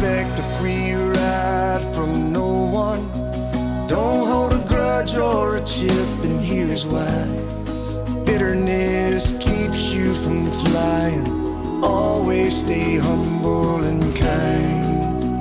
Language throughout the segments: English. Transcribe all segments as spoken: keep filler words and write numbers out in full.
expect a free ride from no one. Don't hold a grudge or a chip, and here's why. Bitterness keeps you from flying. Always stay humble and kind.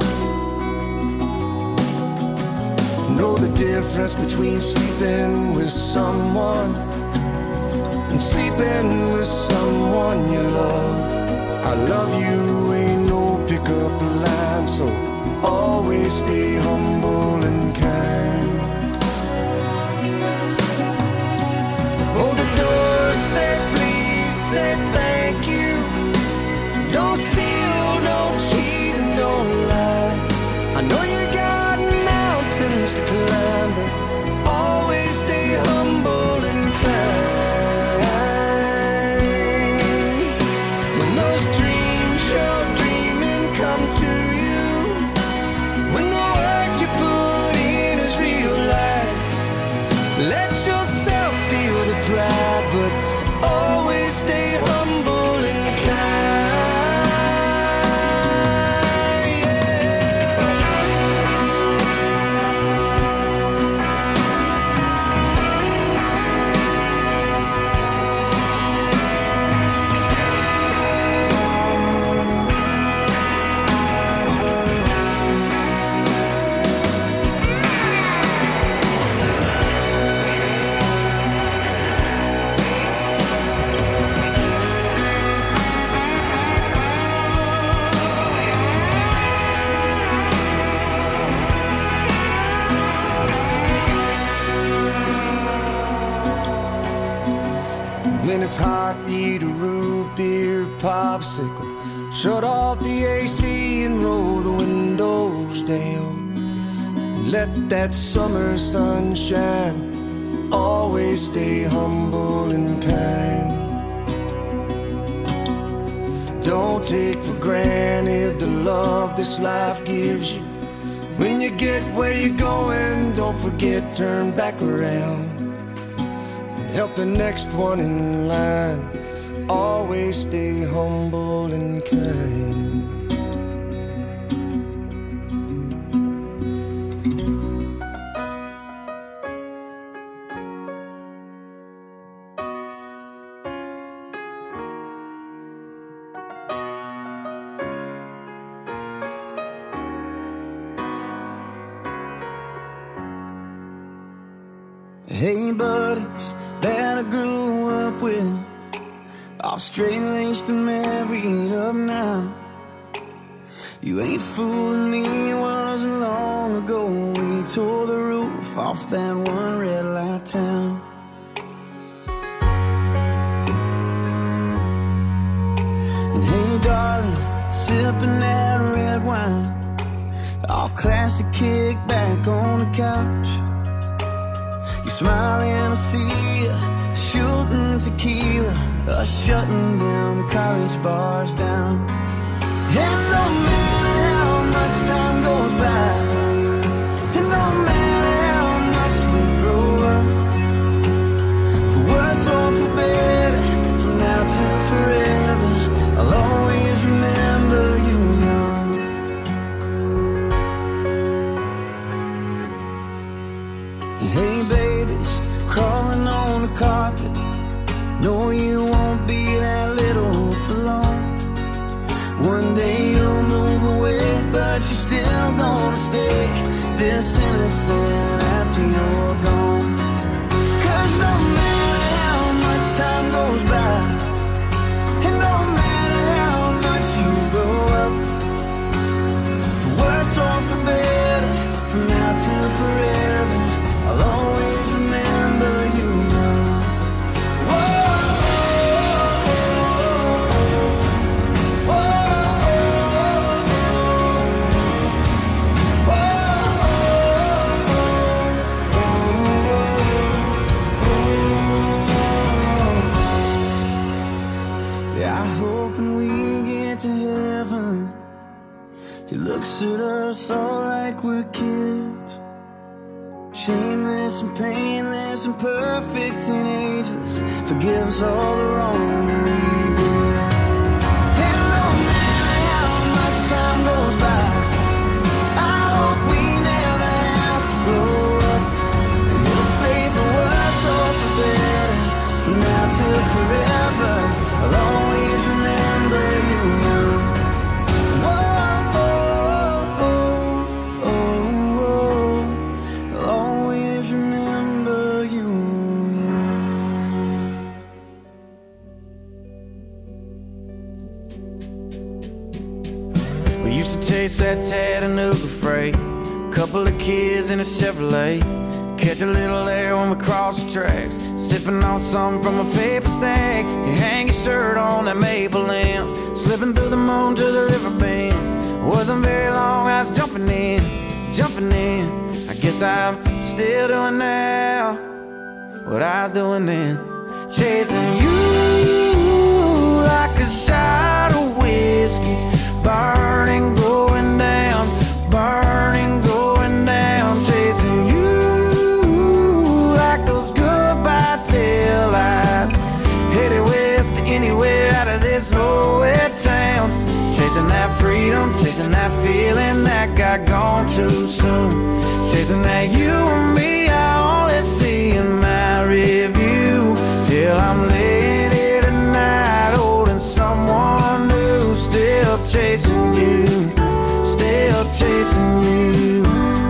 Know the difference between sleeping with someone and sleeping with someone you love. I love you ain't no pickup line, so always stay humble and kind. Hold the door, say please, say thank you. Don't steal, don't cheat, and don't lie. I know you got mountains to climb, but always stay humble and kind. When those dreams you're dreaming come to you, when the work you put in is realized, let yourself feel the pride, but always stay humble and kind. When it's hot, eat a root beer popsicle. Shut off the A C and roll the windows down. Let that summer sun shine. Always stay humble and kind. Don't take for granted the love this life gives you. When you get where you're going, don't forget, turn back around. Help the next one in line. Always stay humble and kind. Hey buddies that I grew up with, all straight-laced and married up now. You ain't fooling me, it wasn't long ago we tore the roof off that one red light town. And hey darling, sipping that red wine, all classic, kick back on the couch. Smiling, I see you shooting tequila, or shutting them college bars down. And no matter how much time goes by, and no matter how much we grow up, for worse or for better, from now till forever, I'll always remember you young. Hey babies, crawling on the carpet, no you won't be that little for long. One day you'll move away, but you're still gonna stay this innocent after you're gone. Cause no matter how much time goes by, and no matter how much you grow up, for worse or for better, from now till forever, I'll always remember you now. Whoa, whoa, whoa, whoa. Yeah, I hope when we get to heaven, He looks at us all like we're kids. Shameless and painless and perfect and ageless, forgives all the wrong that we did. And no matter how much time goes by, We used to chase that Chattanooga freight, couple of kids in a Chevrolet, catch a little air when we cross the tracks, sipping on something from a paper stack. You hang your shirt on that maple limb, slipping through the moon to the river bend. Wasn't very long, I was jumping in, jumping in. I guess I'm still doing now what I was doing then, chasing you like a shot of whiskey, burning, going down, burning, going down, chasing you like those goodbye tail lights, headed west to anywhere out of this nowhere town, chasing that freedom, chasing that feeling that got gone too soon, chasing that you and me I only see in my review, till I'm laying here tonight holding someone new, still chasing you, still chasing you.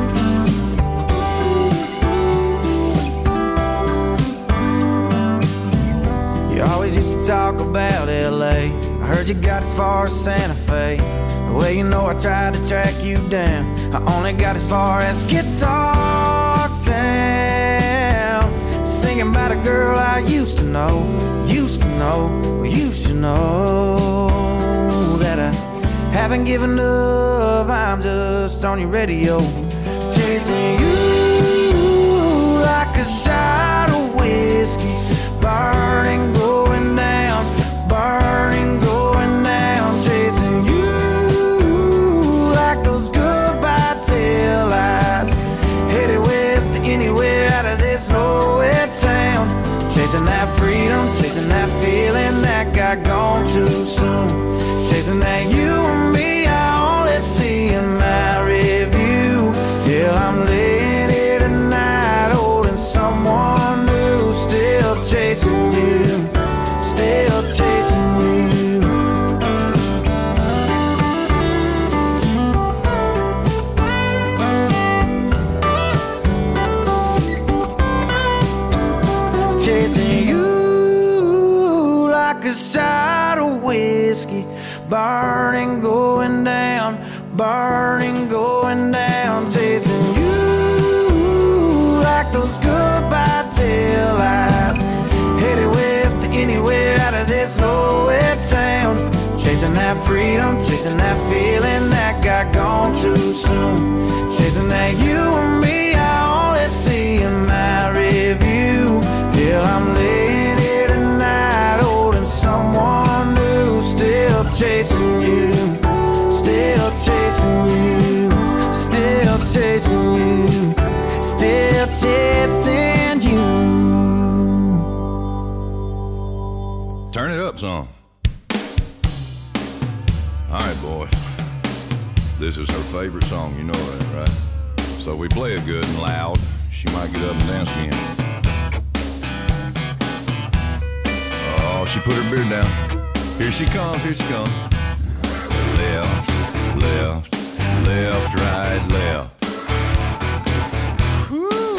You always used to talk about L A, I heard you got as far as Santa Fe. Well, you know I tried to track you down, I only got as far as Guitar Town, singing about a girl I used to know, used to know, used to know, that I haven't given up, I'm just on your radio, chasing you like a shot of whiskey, burning, going down, burning, going down, chasing you like those goodbye tail lights, headed west to anywhere out of this nowhere town, chasing that freedom, chasing that feeling that got gone too soon, chasing that you and me I only see in my review, till I'm laying here tonight holding someone new, still chasing you, still chasing you. Chasing you like a shot of whiskey, burning, going down, burning, going down, chasing you like those goodbye tail lights, headed west to anywhere out of this nowhere town, chasing that freedom, chasing that feeling that got gone too soon, chasing that you and me I only see in my review, till I'm laying here tonight holding someone new, still chasing you, still chasing you, still chasing you, still chasing you. Turn it up some. All right, boys. This is her favorite song, you know that, right? So we play it good and loud. She might get up and dance again. Oh, she put her beard down. Here she comes, here she comes. Left, left, left, right, left. Whew.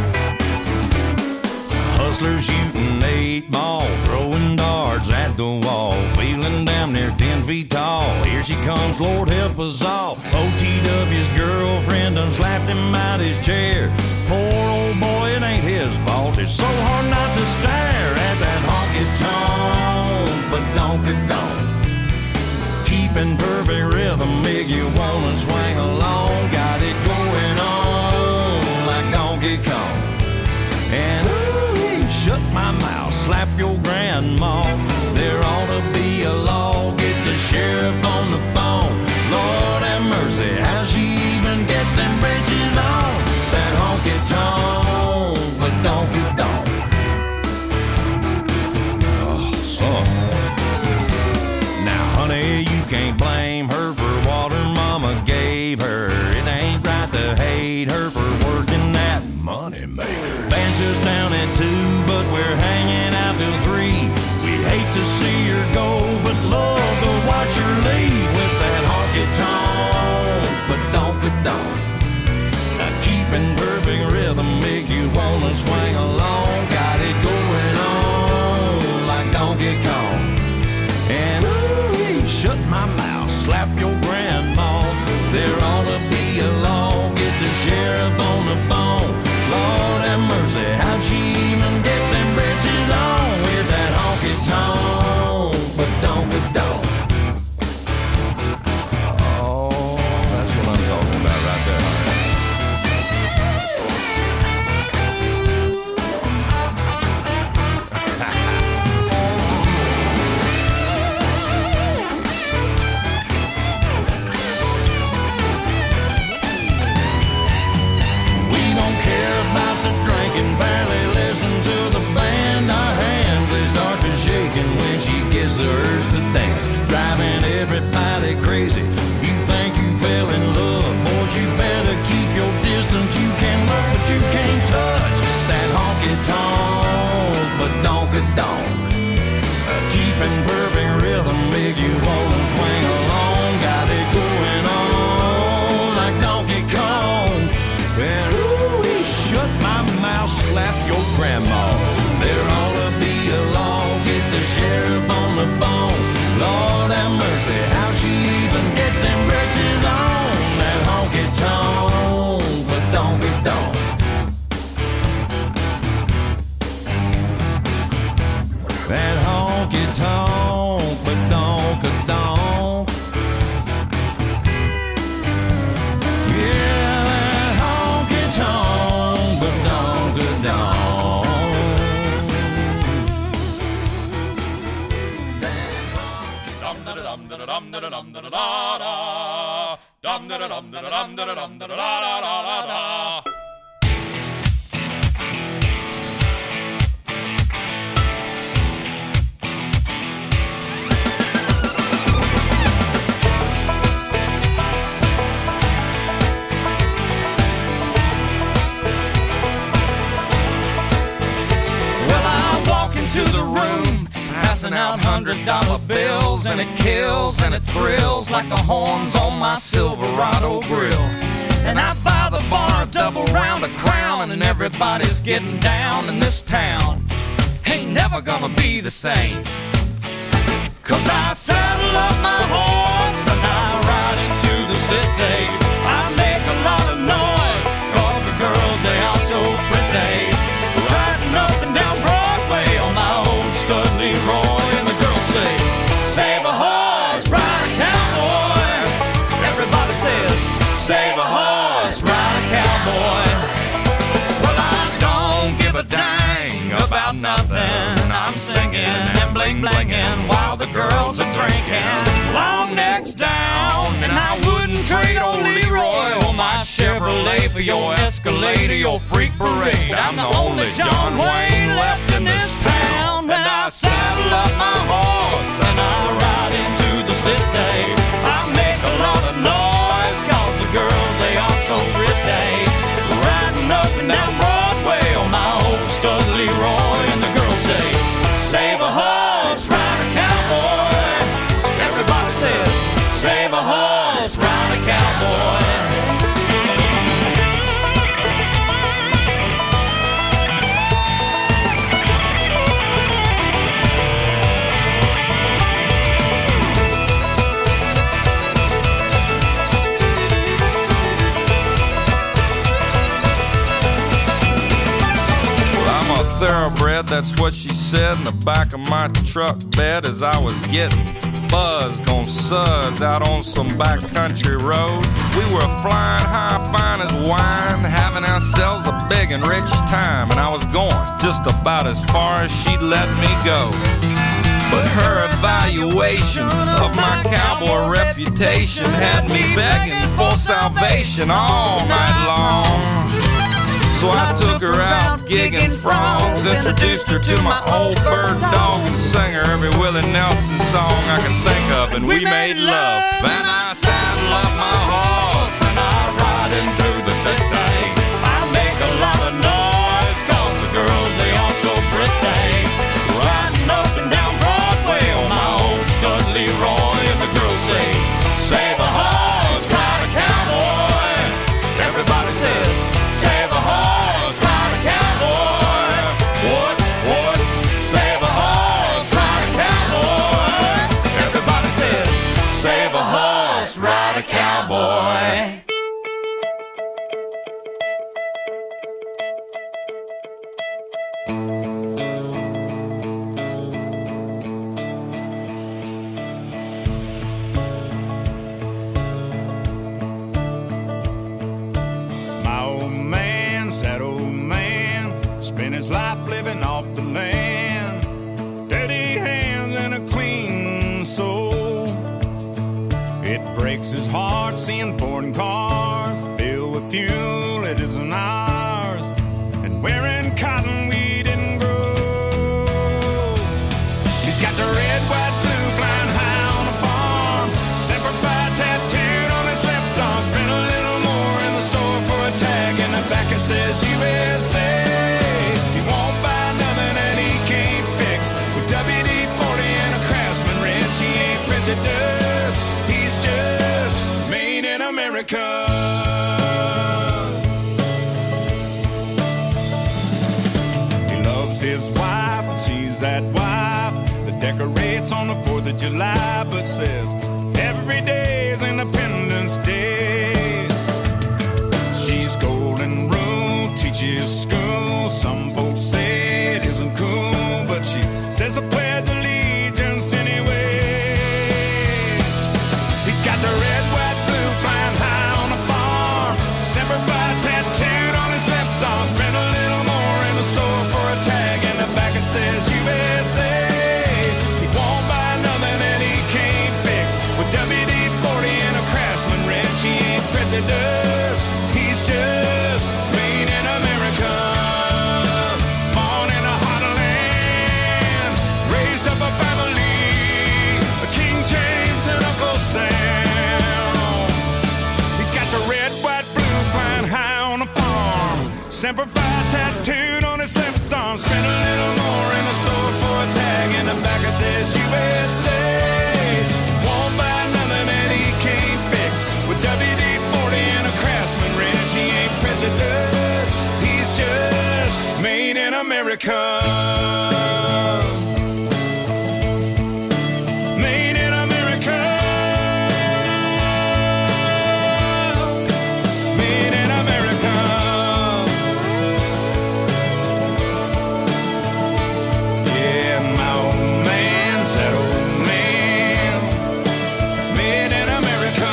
Hustlers shooting eight ball, throwing darts at the wall, feeling damn near ten feet tall. Here she comes, Lord help us all. O T W's girlfriend done slapped him out his chair. Poor old boy, it ain't his fault. It's so hard not to stare at that honky-tonk, but donk-a-donk. Keeping perfect rhythm, make you wanna swing along. Got it going on like Donkey Kong. And ooh, shut my mouth, slap your grandma. There ought to be a law, get the sheriff on the phone. Lord have mercy, how she even get them bridges on? That honky-tonk, but donk-a-donk. Oh, son. Now, honey, you can't blame her for what her mama gave her. It ain't right to hate her for working that money maker. Band's just down at two, but we're hanging out till three. We'd hate to see her go, but love to watch her leave with that honky-tonk, but donk-a-donk. Now keeping perfect rhythm make you wanna swing along. Got it going on like Donkey Kong. And ooh, everybody crazy. You think you fell in love, boys, you better keep your distance. You can look, but you can't touch that honky-tonk, but donk-a-donk. Uh, keeping perfect rhythm make you wanna swing along. Got it going on like Donkey Kong. And ooh, he shut my mouth, slap your grandma. There ought to be a law, get the sheriff on the phone. Lord have mercy, how she even get them britches on? That honky-tonk, but donk-a-donk. That honky-tonk, but donk-a-donk. Yeah, that honky-tonk, but donk-a-donk. Dum-da-da-dum-da-da-dum-da-da-dum-da-da-da-da. Dum-da-da-dum-da-da-dum-da-da-da-da-da-da-da. To the room, passing out hundred dollar bills, and it kills and it thrills like the horns on my Silverado grill. And I buy the bar a double round of Crown, and everybody's getting down in this town. Ain't never gonna be the same, 'cause I saddle up my horse and I ride into the city. I make a lot of noise 'cause the girls, they are so pretty. Riding up and down Broadway on my old stud Leroy, and the girls say, save a horse, ride a cowboy. Everybody says, save a horse, ride a cowboy. Well, I don't give a dang about nothing. I'm singing and bling blinging while the girls are drinking. Long necks down, and I wouldn't trade old Leroy or my Chevrolet for your Escalade or your freak parade. I'm the only John Wayne left in this town. When I saddle up my horse and I ride into the city, I make a lot of noise 'cause the girls, they are so pretty. Riding up and down Broadway on my old stud Leroy, and the girls say, save a horse, ride a cowboy. Everybody says, save a horse, ride a cowboy. Thoroughbred, that's what she said in the back of my truck bed as I was getting buzzed on suds out on some backcountry road. We were flying high, fine as wine, having ourselves a big and rich time, and I was going just about as far as she'd let me go. But her evaluation of my cowboy reputation had me begging for salvation all night long. So I took her out gigging frogs, introduced her to my old bird dog, and sang her every Willie Nelson song I can think of, and we made love. Then I saddle up my horse and I ride into the city. I make a lot of noise 'cause the girls, they are so pretty. Riding up and down Broadway on my old stud Leroy, and the girls say, save a horse, ride a cowboy. Everybody says, save a horse, ride a cowboy. What, what? Save a horse, ride a cowboy. Everybody says, save a horse, ride a cowboy. His life living off the land, dirty hands and a clean soul. It breaks his heart seeing foreign cars filled with fuel it isn't ours, and wearing cotton we didn't grow. He's got the red, white, blue flying high on the farm, prejudice. He's just made in America. He loves his wife and she's that wife that decorates on the fourth of July, but says every day is Independence Day. She's golden rule, teaches school. Some folks say it isn't cool, but she says the Pledge of Allegiance anyway. He's got the red, white, blue flying high on the farm. Semper Fi tattooed on his left arm. Spent a little more in the store for a tag in the back it says U S A. He won't buy nothing that he can't fix. With W D forty and a Craftsman wrench, he ain't prejudiced. He's just made in America. Born in a heartland, raised up a family, King James and Uncle Sam. He's got the red, white, blue flying high on the farm. Semper Fi tattooed on his left arm. Spent a little more in the store for a tag in the back it says U S A. Won't buy nothing that he can't fix. With W D forty and a Craftsman wrench, he ain't prejudiced. He's just made in America. Made in America. Made in America. Yeah, my old man's that old man. Made in America.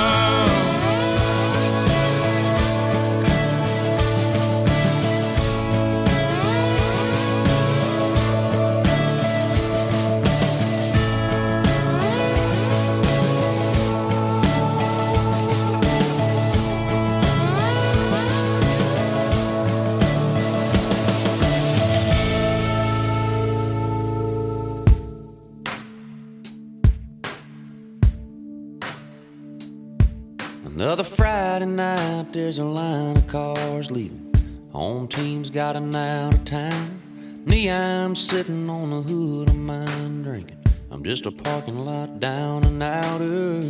Another Friday night, there's a line of cars leaving. Home team's got an out of town. Me, I'm sitting on the hood of mine drinking. I'm just a parking lot down and outer.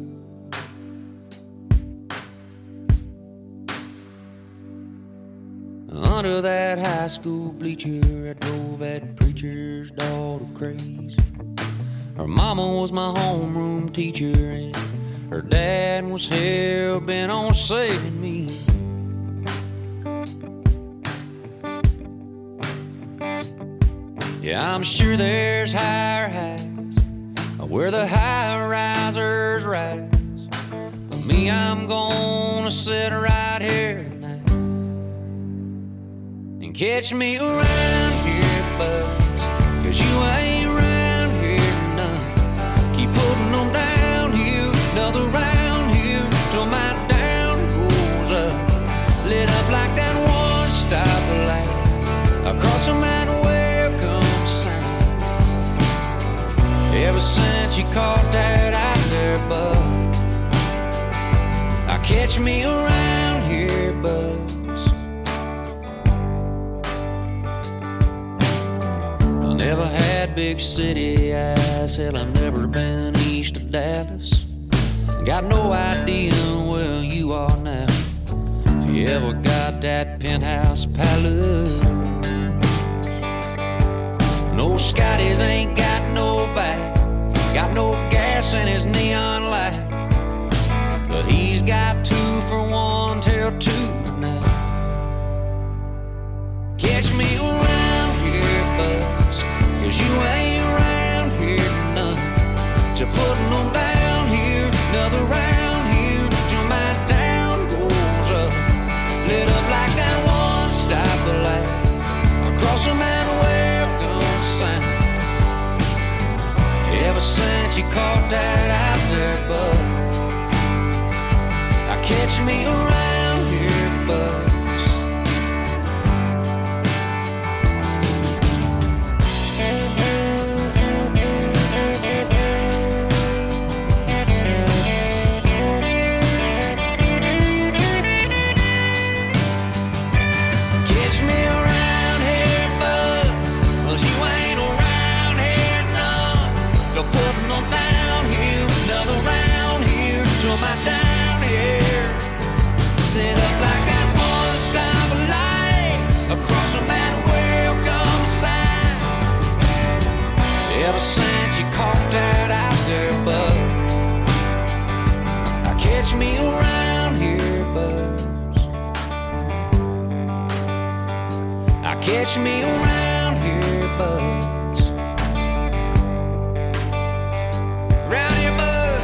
Under that high school bleacher, I drove that preacher's daughter crazy. Her mama was my homeroom teacher, and her dad was hell-bent on saving me. Yeah, I'm sure there's higher heights where the high-risers rise. But me, I'm gonna sit right here tonight and catch me around here, buzz, 'cause you ain't around here none. Keep putting them downhill, another round here till my down goes up. Lit up like that one stoplight across from that welcome sign. Ever since you caught that out there, bud, I catch me around here, buzz. I never had big city eyes, hell, I've never been east of Dallas. Got no idea where you are now, if you ever got that penthouse palace. No Scotties ain't got no back, got no gas in his neon light, but he's got two for one till two tonight. Catch me around here, buzz, 'cause you ain't around here none. So putting them down here, another round here till my down goes up. Lit up like that one stoplight across from that welcome sign. Ever since you caught that out there, bud, I catch me around here, buzz. Catch me around here, buzz, 'cause you ain't around here none. So putting them down here come out down here. Set up like that one stop light across from that welcome sign. Ever since you caught that out there, bud, I catch me around here, buds. I catch me around here, buds. Around here, buds.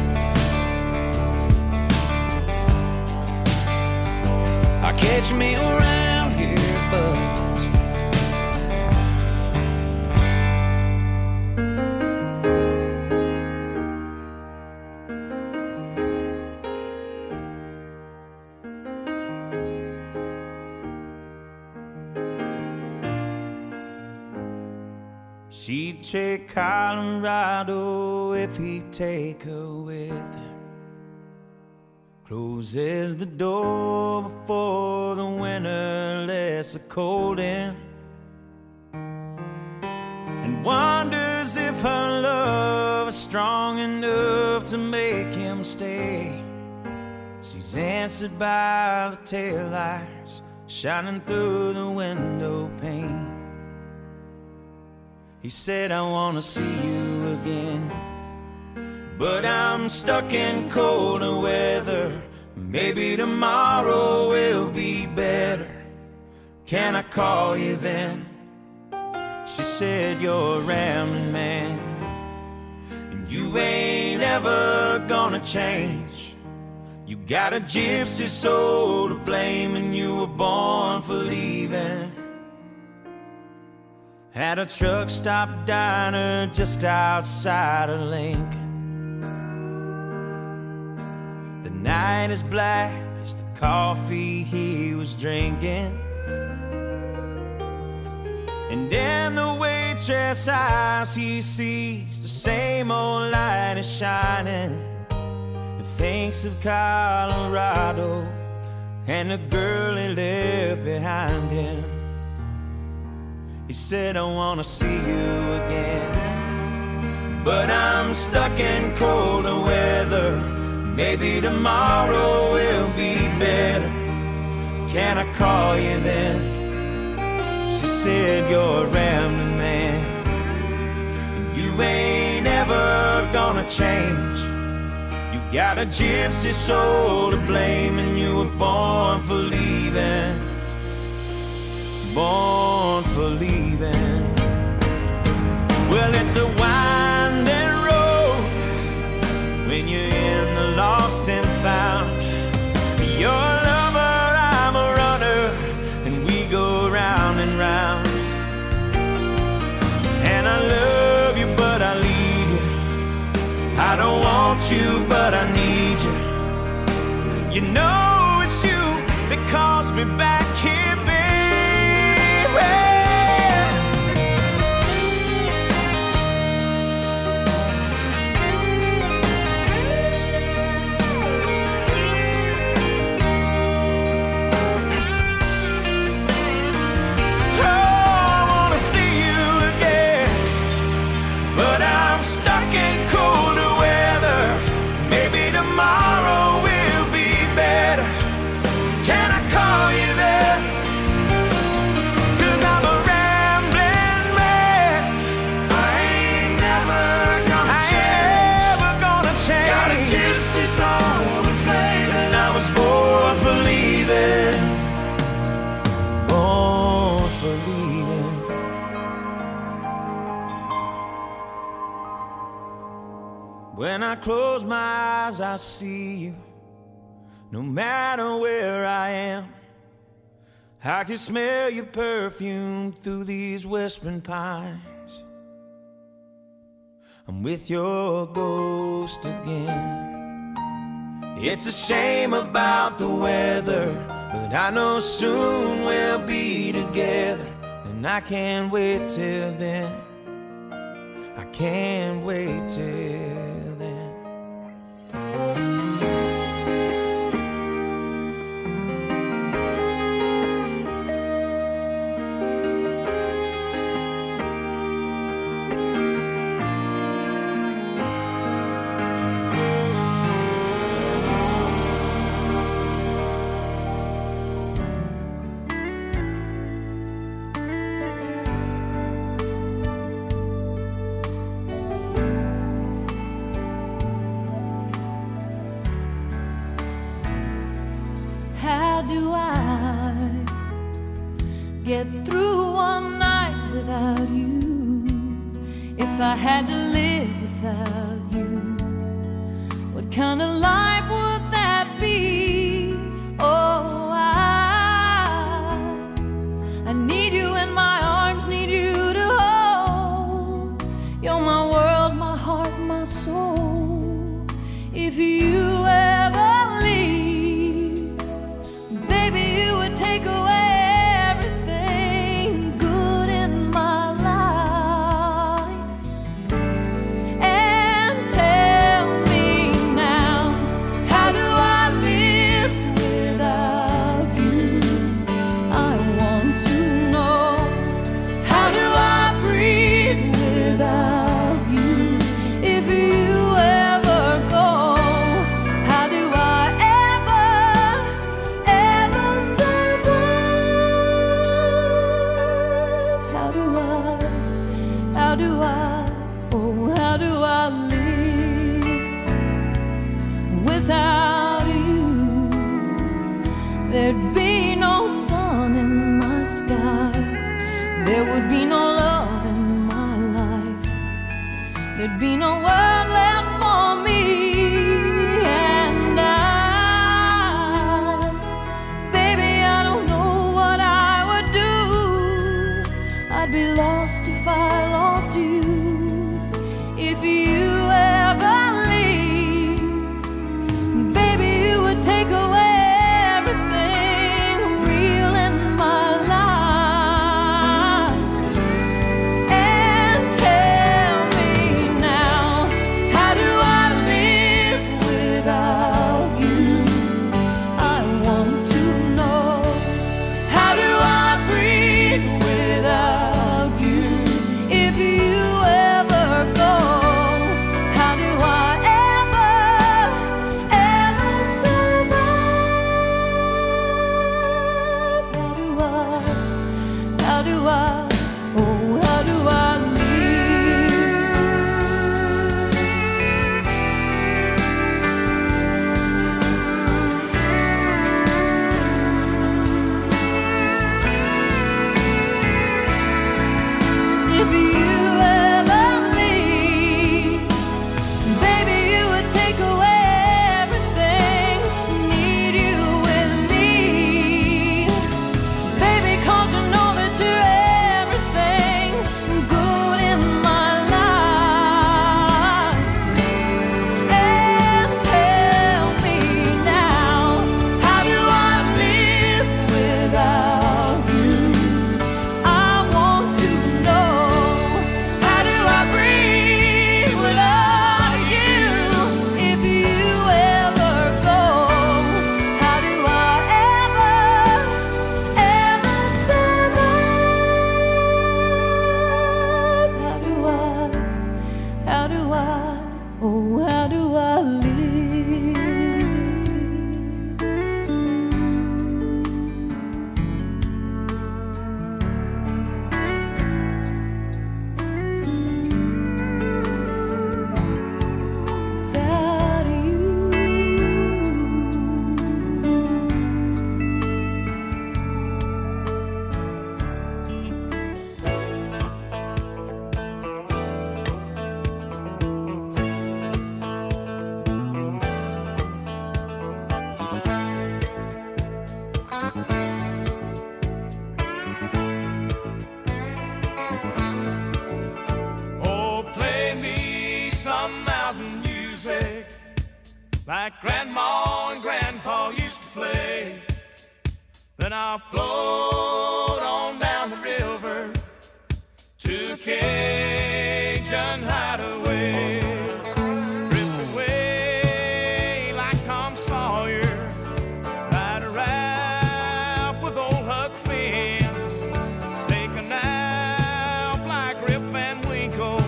I catch me around here, buds. She'd take Colorado if he'd take her with him. Closes the door before the winter lets the cold in, and wonders if her love is strong enough to make him stay. She's answered by the taillights shining through the window pane. He said, I wanna see you again, but I'm stuck in colder weather. Maybe tomorrow will be better. Can I call you then? She said, you're a rambling man, and you ain't ever gonna change. You got a gypsy soul to blame, and you were born for leaving. At a truck stop diner just outside of Lincoln. The night is black as the coffee he was drinking, and in the waitress' eyes he sees the same old light is shining, and thinks of Colorado and the girl he left behind him. He said, I wanna see you again, but I'm stuck in colder weather. Maybe tomorrow will be better. Can I call you then? She said, you're a rambling man, and you ain't ever gonna change. You got a gypsy soul to blame, and you were born for leaving. Born for leaving. Well, it's a winding road when you're in the lost and found. You're a lover, I'm a runner, and we go round and round. And I love you, but I leave you. I don't want you, but I need you. You know it's you that calls me back here, baby. Stuck in colder weather. Maybe tomorrow will be better. Can I call you there? Cause I'm a rambling man. I ain't never gonna I change. Ain't ever gonna change. Got a gypsy soul to blame, and I was born for leaving. Born for leaving. When I close my eyes, I see you. No matter where I am, I can smell your perfume through these whispering pines. I'm with your ghost again. It's a shame about the weather, but I know soon we'll be together, and I can't wait till then. I can't wait till then. get through one night without you, if I had to live without you, what kind of life would that be? Oh, I, I need you in my arms, need you to hold. You're my world, my heart, my soul. If you ever leave, baby, you would take away everything good in my life. And tell me now, how do I live without you? I want to know, how do I breathe without you? If you ever go, how do I ever, ever survive? How do I, how do I, oh, how do I live without you? There'd be no sun in my sky, there would be no love in my life, there'd be no world left for me. And I, baby, I don't know what I would do. I'd be lost if I lost you. If you ever leave, baby, you would take away everything real in my life. And tell me now, how do I live without you? I want to know, how do I breathe without you? If you ever go, how do I ever, ever survive? How do I, how do I, oh, how do I live? If you ever leave, baby, you would take away everything. Need you with me, baby, 'cause you know that you're everything good in my life. And tell me now, how do I live without you? I want to know, how do I breathe without you? If you ever go, how do I ever, ever survive? How do I, how do I, oh, how do I live? Without you. Oh, play me some mountain music like Grandma and Grandpa used to play. Then I'll float on down the river to Cajun Hideaway. Drift away like Tom Sawyer, ride a raft with old Huck Finn, take a nap like Rip Van Winkle,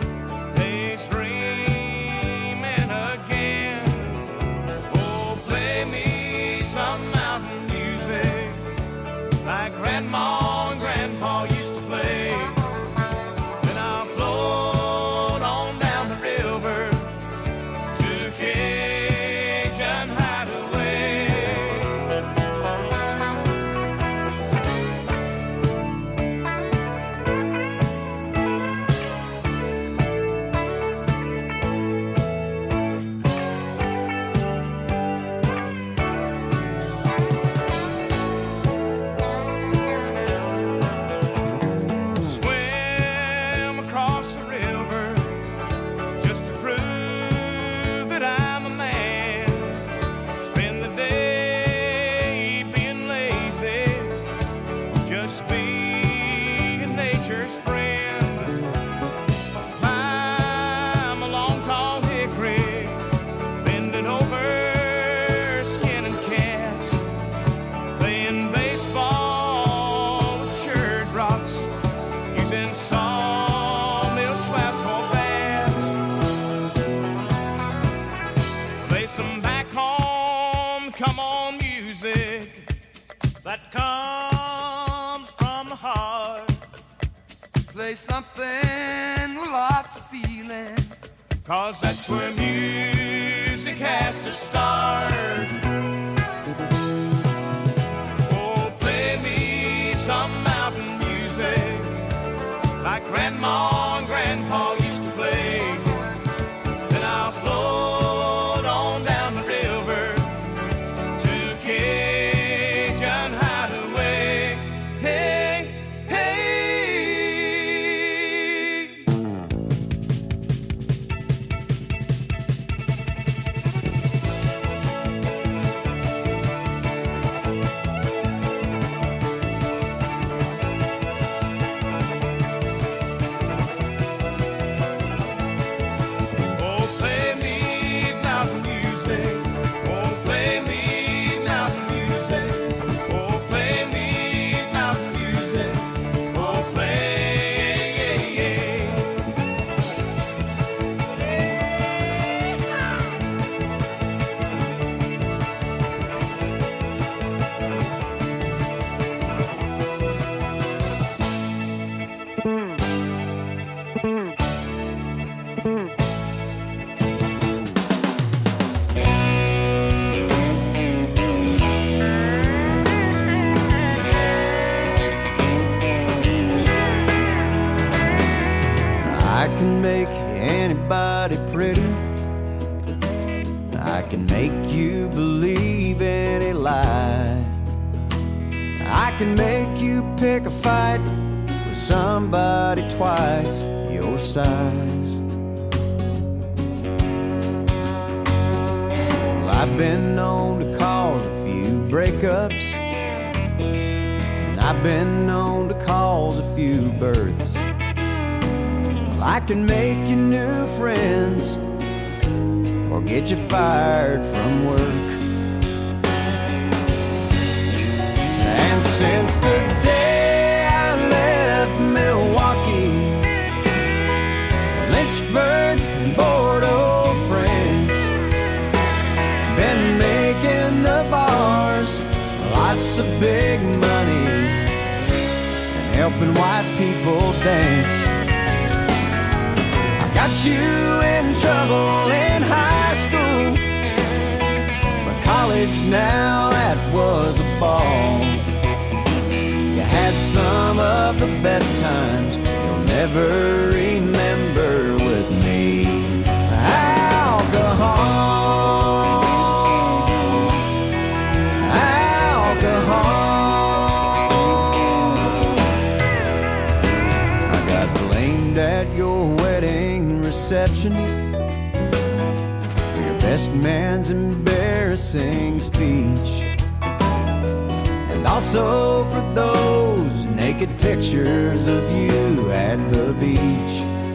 daydreaming again. Oh, play me some mountain music like Grandma and Grandpa used to play. Then I'll float on some back home, come on music that comes from the heart. Play something with lots of feeling, 'cause that's where music has to start. Oh, play me some mountain music like Grandma and Grandpa used to play. Then I'll float on down the river to Cajun Hideaway. Hey, hey. I can make anybody pretty. I can make you believe any lie. I can make you pick a fight with somebody twice your size. Well, I've been known to cause a few breakups, and I've been known to cause a few births. I can make you new friends or get you fired from work. And since the day I left Milwaukee, Lynchburg and Bordeaux friends, been making the bars lots of big money and helping white people dance. Got you in trouble in high school, but college now, that was a ball. You had some of the best times you'll never remember with me. Alcohol, alcohol. I got blamed at your wedding reception for your best man's embarrassing speech, and also for those naked pictures of you at the beach.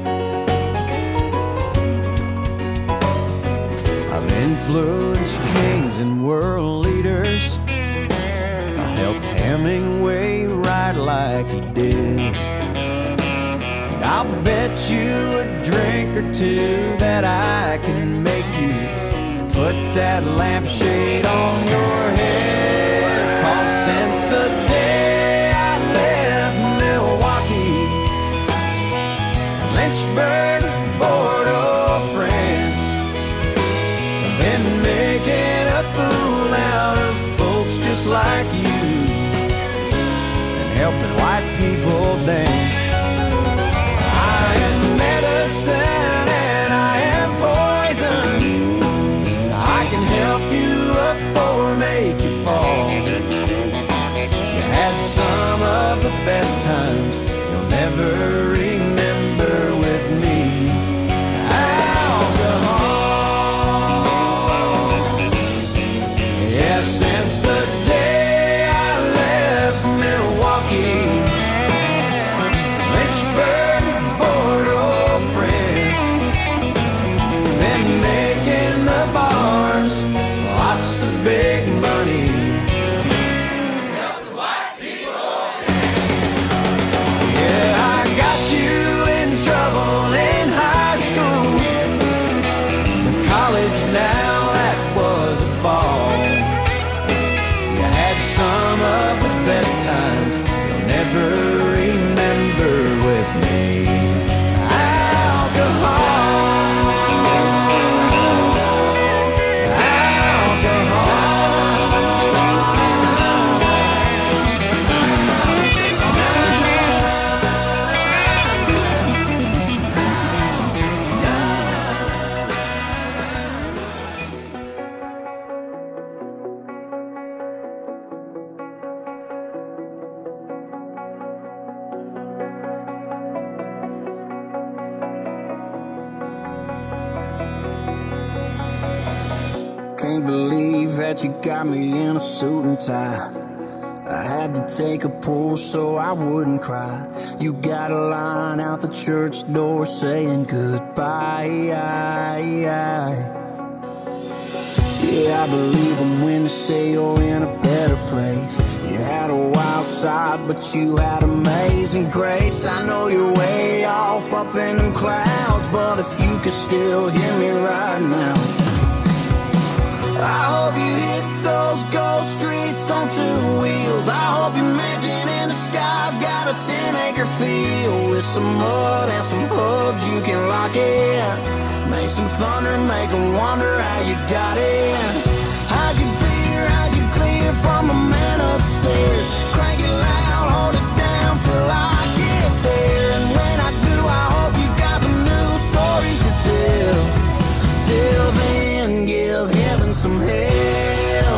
I've influenced kings and world leaders. I helped Hemingway write like he did. I'll bet you a drink or two that I can make you put that lampshade on your head. 'Cause since the day I left Milwaukee, Lynchburg, Bordeaux friends, I've been making a fool out of folks just like you and helping white people dance. I am medicine and I am poison. I can help you up or make you fall. You had some of the best times you'll never remember with me. Alcohol. Yeah, since the day I left Milwaukee, Lynchburg, Bordeaux friends, been making the bars lots of big money. Yeah, I got you in trouble in high school, in college now, that was times you'll never remember with me. Can't believe that you got me in a suit and tie. I had to take a pull so I wouldn't cry. You got a line out the church door saying goodbye. Yeah, I believe them when they say you're in a better place. You had a wild side, but you had amazing grace. I know you're way off up in them clouds, but if you could still hear me right now, I hope you hit those ghost streets on two wheels. I hope your mansion in the sky's got a ten acre field with some mud and some hubs you can lock in. Make some thunder, make them wonder how you got in. Hide your beer, hide your clear from the man upstairs. Crank it loud, hold it down till I get there. And when I do, I hope you got some new stories to tell. Till then, give heaven some hell.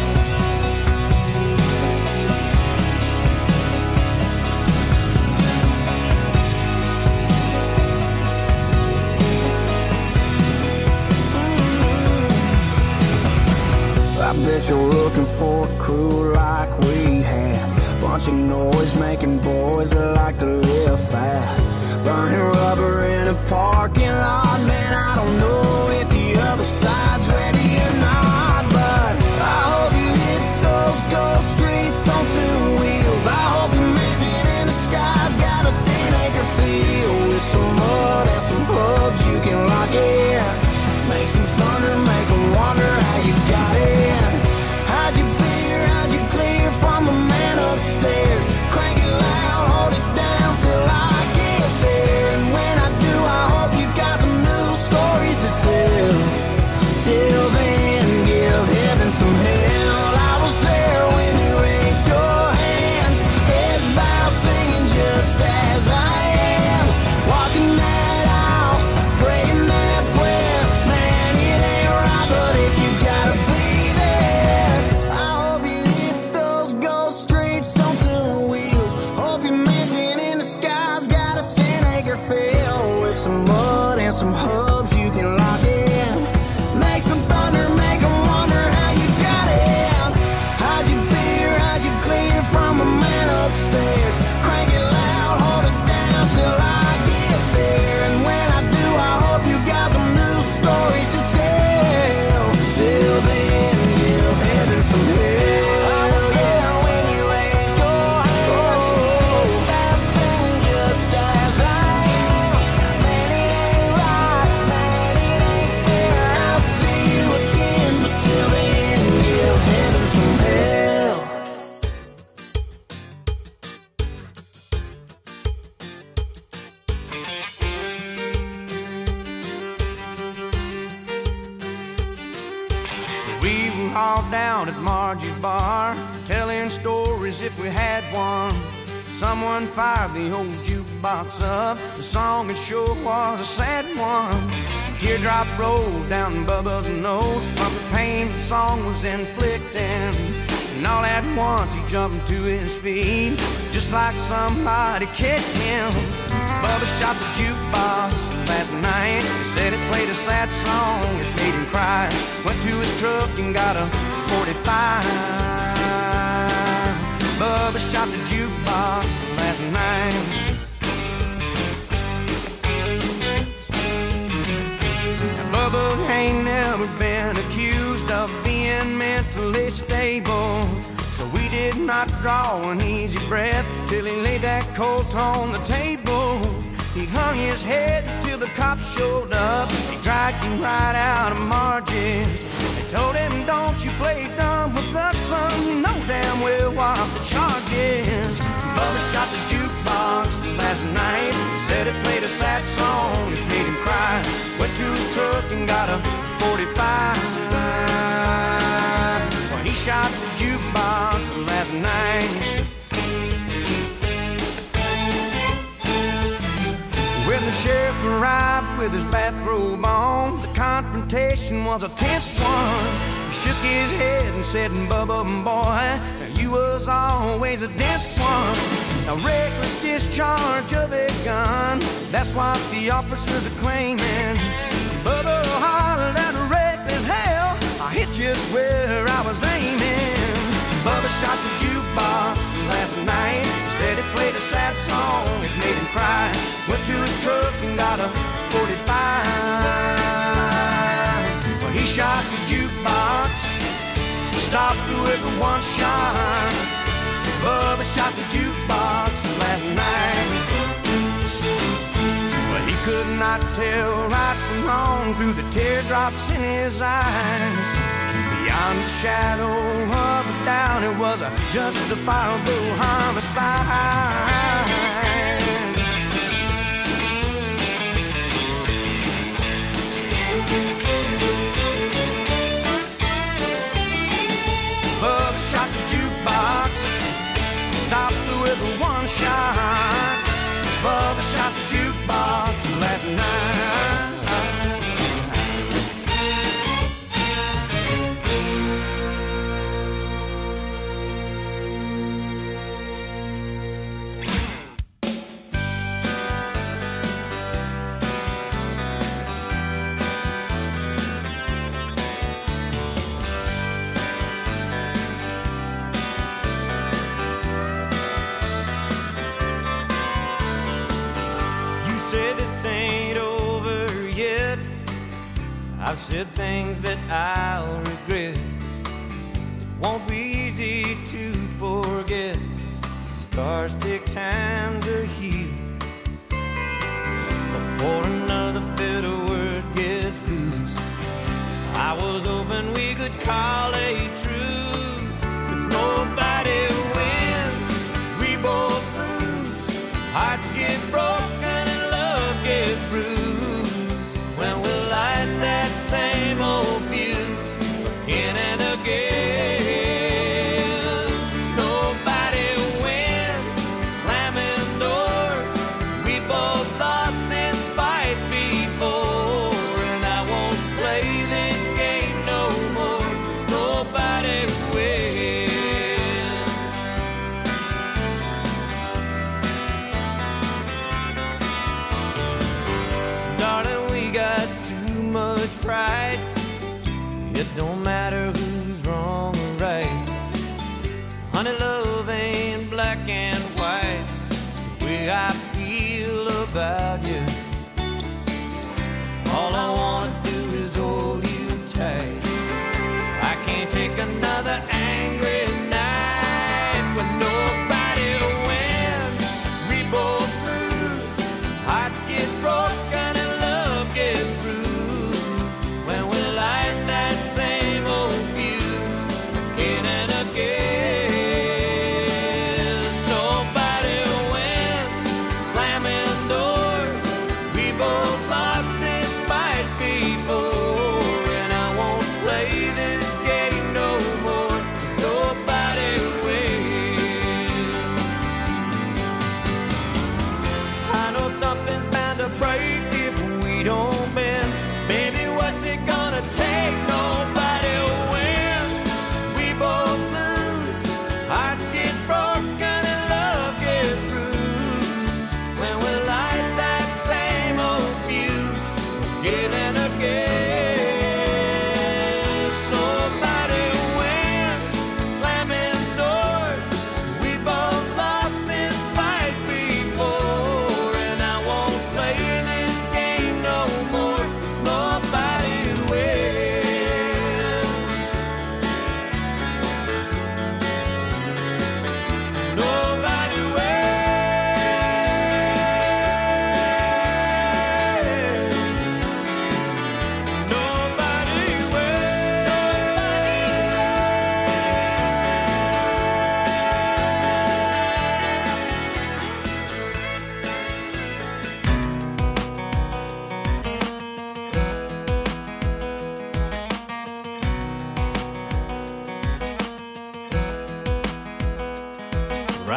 I bet you're looking for a crew like we had. Bunch of noise-making boys that like to live fast. Burning rubber in a parking lot. Man, I don't know if the other side's ready or not, but I hope you hit those ghost streets on two wheels. I hope your mansion in the sky's got a ten acre field with some mud and some hubs you can lock in. Make some thunder, make them wonder how you got in. Hide your beer, hide your clear from the man upstairs. Crank it loud, hold it down till I get there. And when I do, I hope you got some new stories to tell. Till then, give heaven some hell. I was there when you raised your hand, heads bowed, singing just as I am. Walking that aisle, praying that prayer. Man, it ain't right, but if you gotta be there, I hope you hit those ghost streets on two wheels. Hope your mansion in the sky's got a ten acre field with some mud and some hubs you can lock in. Make some thunder, make them wonder how you got in. Hide your beer, hide your clear from a man upstairs. Crank it loud, hold it down till I get there. And when I do, I hope you got some new stories to tell. Till then, give heaven some hell. Oh yeah, when you raise your hand, that thing just as I am. Man, it ain't right, man, it ain't fair. I'll see you again, but till then, give heaven some hell. We were all down at Margie's bar, telling stories if we had one. Someone fired the old jukebox up. The song it sure was a sad one. Teardrop rolled down Bubba's nose from the pain the song was inflicting. And all at once he jumped to his feet, just like somebody kicked him. Bubba shot the jukebox last night. He said it played a sad song, it made him cry. Went to his truck and got a forty-five. Bubba shot the jukebox last night. Now Bubba ain't never been accused of being mentally stable, so we did not draw an easy breath till he laid that colt on the table. He hung his head till the cops showed up. He dragged him right out of Margie's. They told him, don't you play dumb with us, son. You know damn well what the charge is. shot the jukebox last night. Said it played a sad song, it made him cry. Went to his truck and got a forty-five. Well, he shot the jukebox last night. When the sheriff arrived with his bathrobe on, the confrontation was a tense one. He shook his head and said, Bubba, boy, you was always a dense one. A reckless discharge of a gun, that's what the officers are claiming. Bubba hollered at reckless hell, I hit just where I was aiming. Bubba shot the jukebox last night. He said it played a sad song, it made him cry. Went to his truck and got a forty-five. Well, he shot the jukebox, stopped through it with one shot. Bubba shot the jukebox last night. But he could not tell right from wrong through the teardrops in his eyes. Beyond the shadow of a doubt, it was a justifiable homicide. Bubba shot the jukebox, stopped through it with one shot. Bubba shot the jukebox last night. I've said things that I'll regret. It won't be easy to forget. Scars take time to heal before another bitter word gets loose. I was hoping we could call a truce, 'cause nobody wins, we both lose. Hearts get broken and love gets bruised when we light that same old fuse again and again. Nobody wins, slamming doors. We both lost this fight before, and I won't play this game no more, 'cause nobody wins. Darling, we got too much pride. It don't matter who's wrong or right. Honey, love ain't black and white. It's the way I feel about you. All I wanna do is hold you tight. I can't take another angry night when nobody wins, we both lose. Hearts get broken and love gets bruised when we light that same old fuse again and again. Nobody wins, slamming doors. We both lost this fight before, and I won't play this game no more.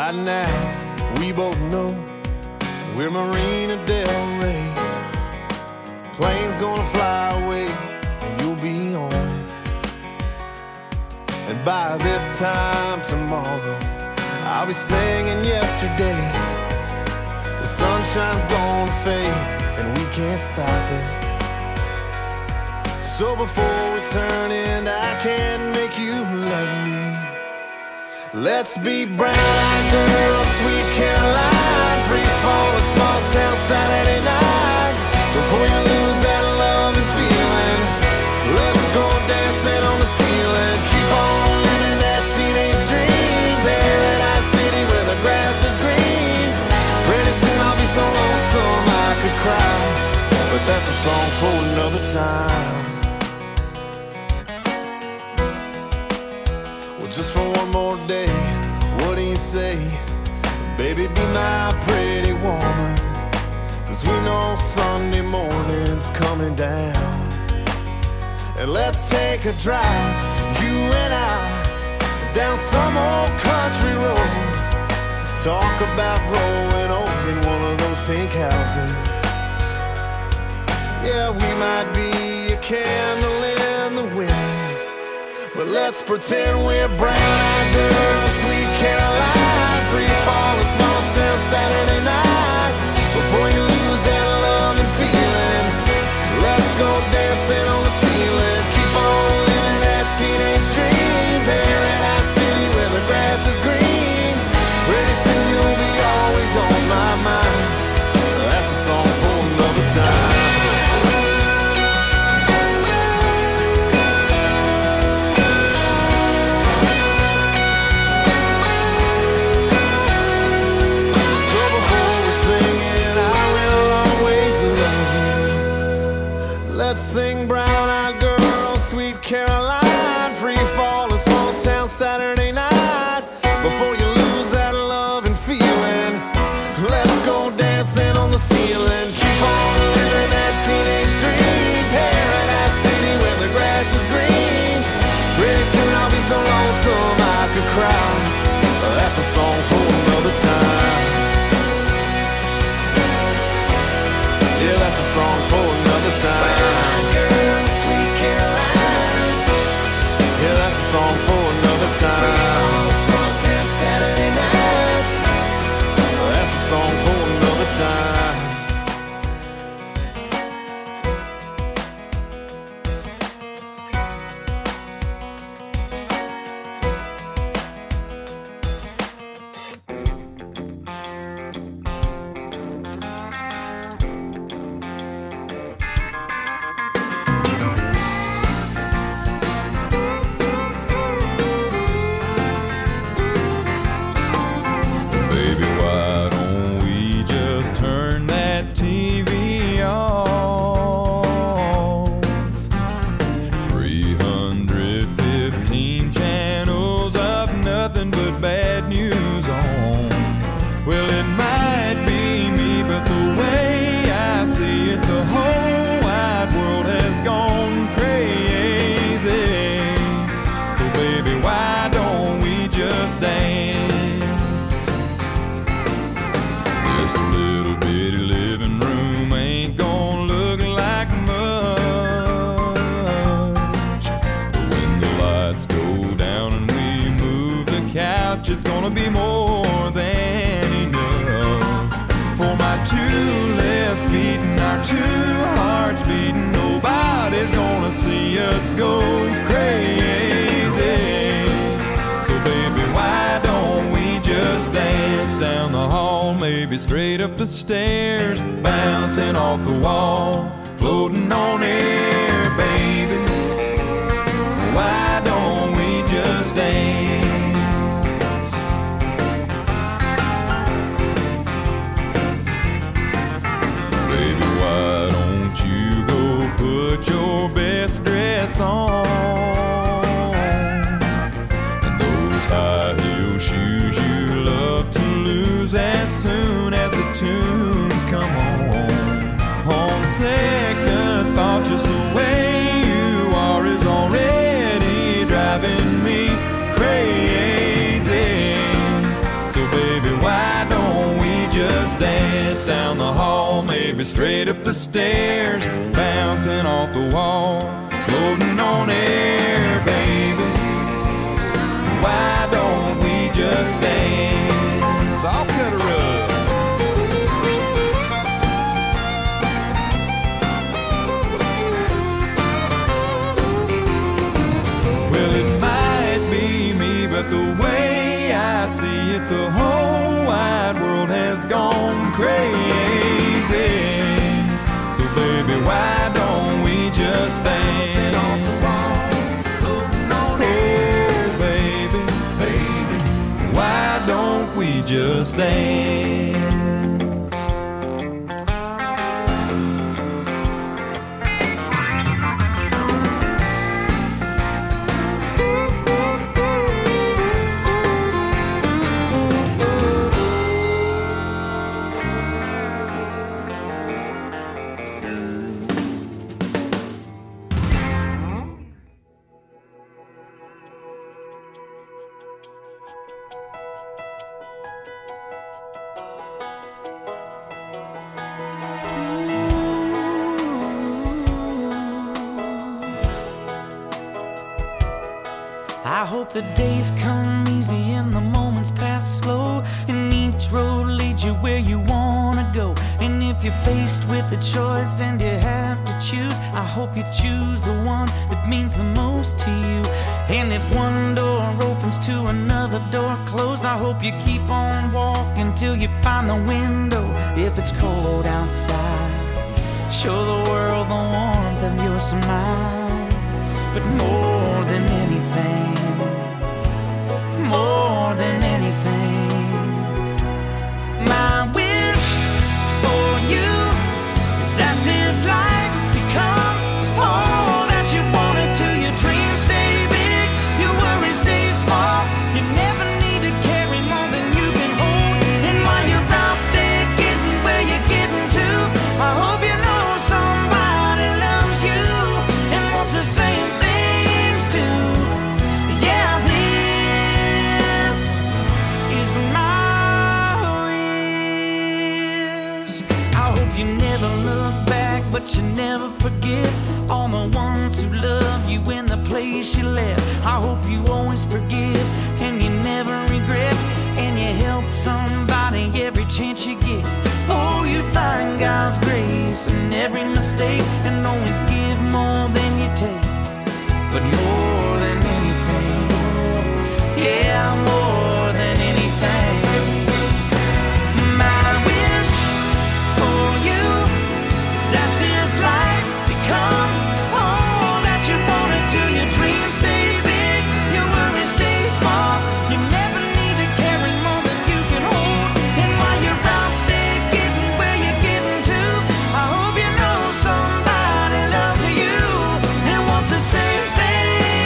Right now, we both know we're Marina Del Rey. Plane's gonna fly away, and you'll be on it. And by this time tomorrow, I'll be singing yesterday. The sunshine's gonna fade, and we can't stop it. So before we turn in, I can't make you love me. Let's be brown-eyed girls, sweet Caroline, free fall, a small town Saturday night. Before you lose that love and feeling, let's go dancing on the ceiling. Keep on living that teenage dream, Paradise City where the grass is green. Pretty soon I'll be so lonesome I could cry, but that's a song for another time. Well, just for one more day, what do you say? Baby, be my pretty woman, 'cause we know Sunday morning's coming down. And let's take a drive, you and I, down some old country road. Talk about growing old in one of those pink houses. Yeah, we might be a candle in the wind, but let's pretend we're brown-eyed girls, sweet Caroline, free fall, a small town Saturday night. Before you lose that love and feeling, let's go dancing on the ceiling. Keep on living that teenage dream, Paradise City where the grass is green. Pretty soon you'll be always on my mind. That's a song for another time. Let's sing brown-eyed girl, sweet Caroline, free fall, a small town Saturday night. Before you lose that love and feeling, let's go dancing on the ceiling. Keep on living that teenage dream, Paradise City where the grass is green. Pretty soon I'll be so lonesome I could cry. That's a song for another time. Yeah, that's a song for another time. Girl, sweet Caroline. Yeah, that's a song for another time. Small town Saturday night. That's a song for another time. It's gonna be more than enough for my two left feet and our two hearts beating. Nobody's gonna see us go crazy. So baby, why don't we just dance down the hall, maybe straight up the stairs, bouncing off the wall, floating on air, baby. Why don't we just dance? Put your best dress on and those high heel shoes you love to lose as soon as the tunes come on. On second thought, just the way you are is already driving me crazy. So baby, baby, straight up the stairs, bouncing off the wall, floating on air, baby. Why don't we just dance? I'll cut a rug. Well, it might be me, but the way I see it, the whole wide world has gone crazy. So baby, why don't we just dance? Oh baby, baby, why don't we just dance? I hope the days come easy and the moments pass slow, and each road leads you where you wanna go. And if you're faced with a choice and you have to choose, I hope you choose the one that means the most to you. And if one door opens to another door closed, I hope you keep on walking till you find the window. If it's cold outside, show the world the warmth of your smile. But more than anything, more than anything, my wish for you is that this life becomes all that you want it to. Your dreams stay big, your worries stay small. You never need to carry more than you can hold. And while you're out there getting where you're getting to, I hope you know somebody loves you and wants the same things too. Yeah, this is my wish. I hope you never look back, but you never forget all the ones who love you in the place you left. I hope you always forgive and you never regret, and you help somebody every chance you get. Oh, you find God's grace in every mistake and always give more than you take. But more than anything, yeah, more than anything, my wish for you is that this life becomes all that you want it to. Your dreams stay big, your worries stay small. You never need to carry more than you can hold. And while you're out there getting where you're getting to, I hope you know somebody loves you and wants the same thing.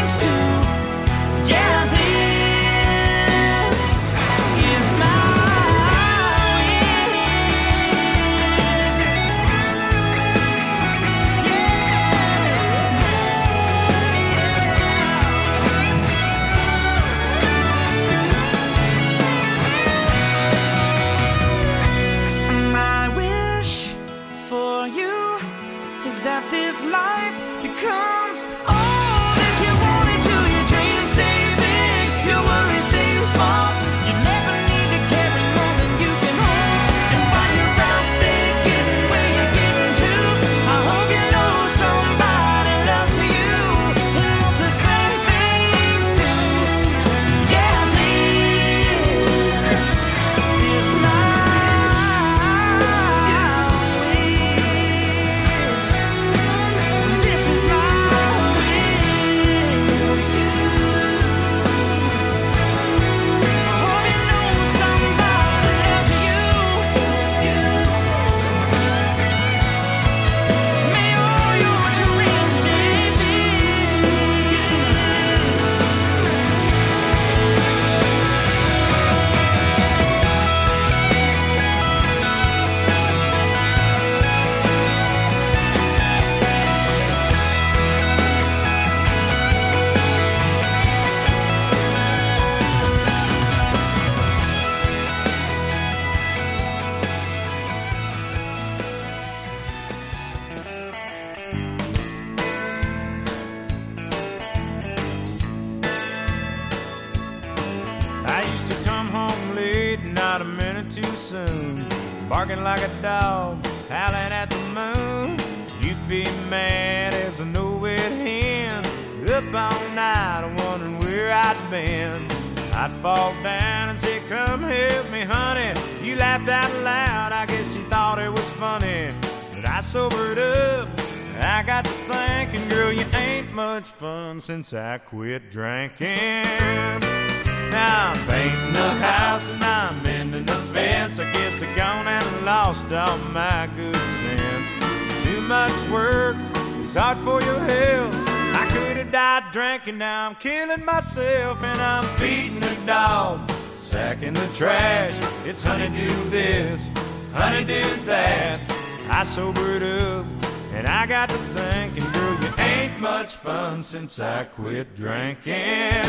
too soon. Barking like a dog, howling at the moon. You'd be mad as a no-wit hen, up all night wondering where I'd been. I'd fall down and say, come help me, honey. You laughed out loud, I guess you thought it was funny. But I sobered up, I got to thinking, girl, you ain't much fun since I quit drinking. Now I'm painting the house and I'm mending the fence. I guess I gone and lost all my good sense. Too much work, it's hard for your health. I could have died drinking, now I'm killing myself. And I'm feeding the dog, sacking the trash. It's honey do this, honey do that. I sobered up and I got to thinking, girl, you ain't much fun since I quit drinking.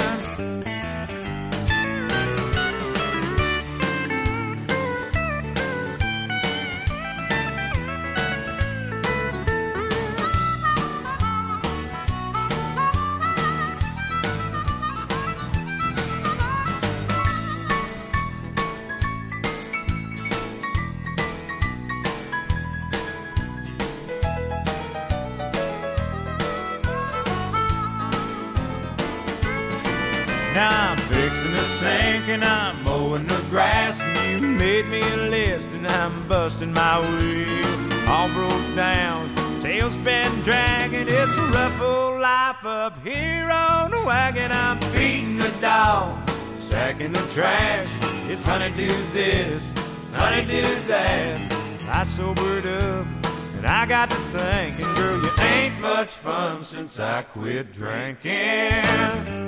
Now I'm fixing the sink and I'm mowing the grass, and you made me a list and I'm busting my wheel. All broke down, tail's been dragging. It's a rough old life up here on the wagon. I'm feeding the dog, sacking the trash. It's honey do this, honey do that. I sobered up and I got to thinking, girl, you ain't much fun since I quit drinking.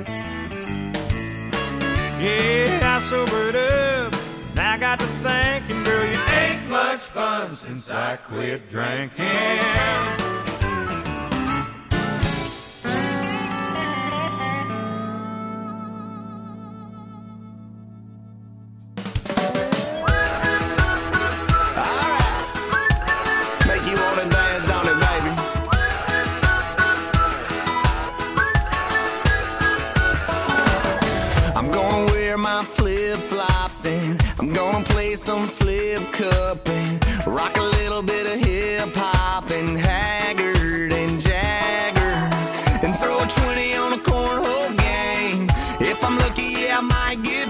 Yeah, I sobered up, and I got to thinking, girl, you ain't much fun since I quit drinking. I'm gonna play some flip cup and rock a little bit of hip hop and Haggard and Jagger and throw a twenty on a cornhole game. If I'm lucky, yeah, I might get